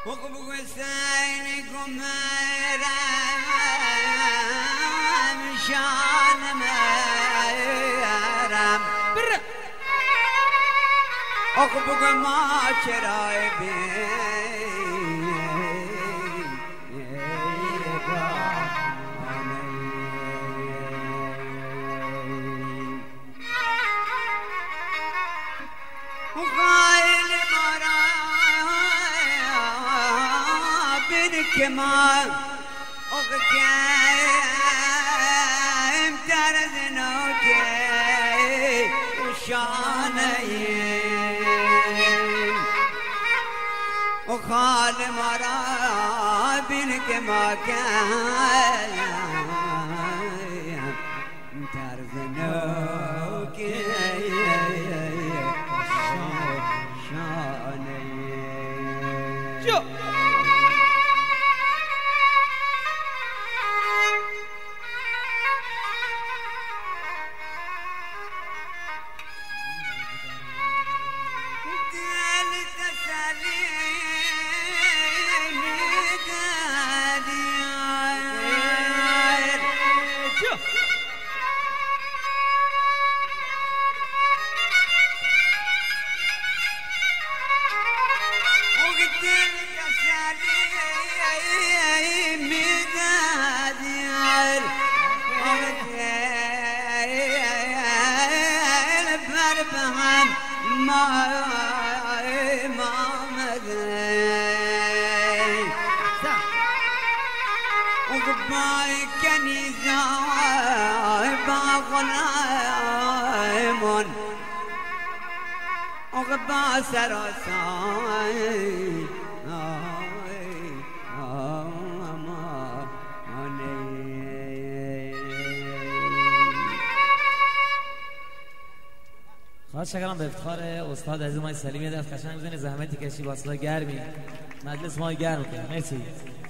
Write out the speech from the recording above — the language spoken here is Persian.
وقبو سينكم رام شان مرام وقبو ما شراي بي كمان أغكام ترزنوكي وشانيين وخال مرابينك ما كان ترزنوكي وشانيين شو وقباي كنيزة باغنايمون وقبا سرساي خواهش شکرم به افتخار استاد عزیز ما سلیمی دست قشنگ بزنید زحمتی کشی با اصلا گرمی مجلس ما گرم کنید. مرسی.